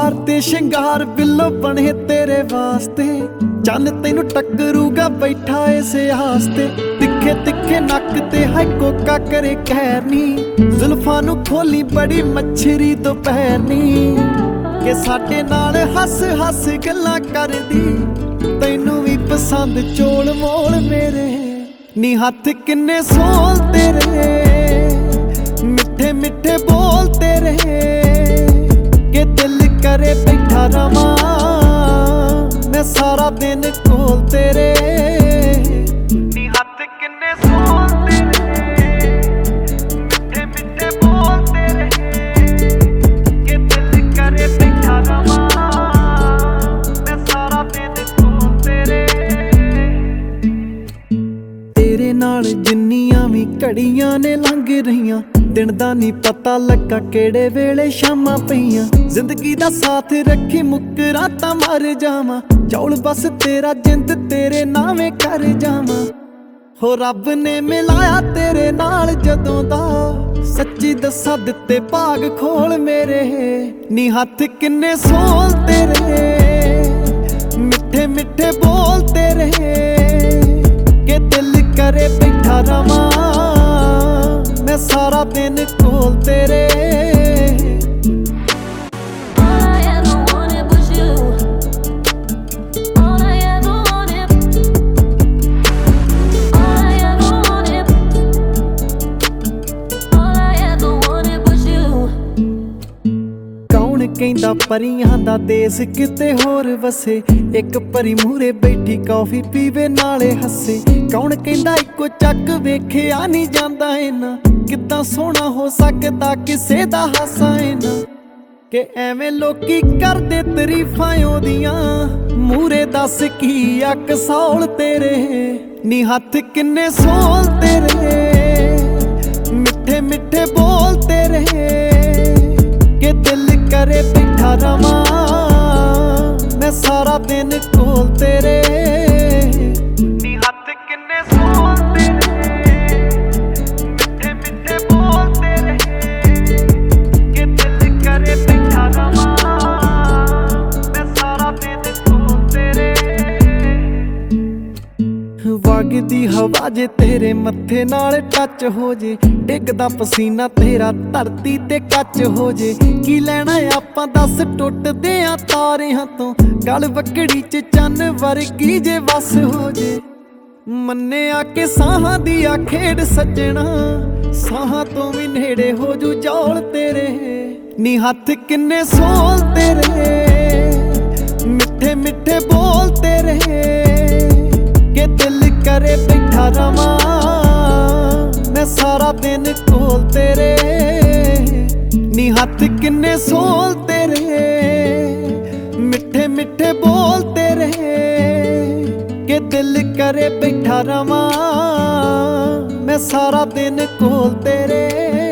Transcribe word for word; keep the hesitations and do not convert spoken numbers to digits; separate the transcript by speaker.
Speaker 1: हार ते शिंगार बिल्लो बने तेरे वास्ते, चन्न तेनू टक्करूगा बैठा इस आस्ते। तिखे तिखे नक ते है कोका करे कहर नी, जुल्फां नू खोली बड़ी मच्छरी दोपहर नी। के साडे नाल हस हस गल्लां करदी, तैनू भी पसंद चोल मोल मेरे। नी हथ किन्ने सोल तेरे, मिठे मिठे बोल तेरे, के दिल करे बैठा रवां मैं सारा दिन कोल तेरे। नी हथ किन्ने सोल तेरे, मिठे मिठे बोल तेरे, के दिल करे बैठा रवां मैं सारा दिन कोल तेरे। तेरे नाल जिन्नियां भी घड़ियां ने लंघ रहियां, दिन दा नी पता लगा केड़े वेले शामां पईयां। जिंदगी दा साथ रखी मुकरा तां मर जावां, चौल बस तेरा जिंद तेरे नावे कर जावां। हो रब ने मिलाया तेरे नाल जदों दा, सच्ची दस्सां दित्ते भाग खोल मेरे। नी हथ किन्ने सोल तेरे, मिठे मिठे बोल तेरे, के दिल करे बैठा रवां मैं सारा दिन कोल तेरे। ਕਹਿੰਦਾ ਪਰੀਆਂ ਦਾ ਦੇਸ ਕਿਤੇ ਹੋਰ ਵਸੇ, ਇੱਕ ਪਰੀ ਮੂਹਰੇ ਬੈਠੀ ਕੌਫੀ ਪੀਵੇ ਨਾਲੇ ਹੱਸੇ। ਕੌਣ ਕਹਿੰਦਾ ਇੱਕੋ ਚੱਕ ਵੇਖਿਆ ਨਹੀਂ ਜਾਂਦਾ ਇਹਨਾਂ, ਕਿੱਦਾਂ ਸੋਹਣਾ ਹੋ ਸਕਦਾ ਕਿਸੇ ਦਾ ਹਾਸਾ ਇਹਨਾਂ। ਕਿ ਐਵੇਂ ਲੋਕੀ ਕਰਦੇ ਤਾਰੀਫਾਂ ਉਹਦੀਆਂ, ਮੂਹਰੇ ਦੱਸ ਕੀ ਆ ਕਸੌਲ ਤੇਰੇ। ਨੀ ਹੱਥ ਕਿੰਨੇ ਸੋਲ ਤੇਰੇ, ਮਿੱਠੇ ਮਿੱਠੇ ਬੋਲ ਤੇਰੇ, के दिल करे बैठा रवां मैं सारा दिन कोल तेरे। नी हथ किन्ने सोल तेरे, मिठे मिठे बोल तेरे, के दिल करे बैठा रवां मैं सारा दिन कोल तेरे। वगदी हवा जे तेरे मत्थे नाल टच हो जे, डिगदा पसीना तेरा धरती ते कच हो जे। की लैना आपां दस टुटदे आ तारियां तो, गल वकड़ी च चन्न वर्गी जे वस हो जे। मन्निया के साहां दी आ खेड सज्जणा, साहां तो भी नेड़े हो जू जौल तेरे। नी हथ किन्ने सोल तेरे, मिठे मिठे बोल तेरे, के दिल करे बैठा रवां मैं सारा दिन कोल तेरे। नी हथ किन्ने सोल तेरे, मिठे मिठे बोल तेरे, के दिल करे बैठा रवां मैं सारा दिन कोल तेरे।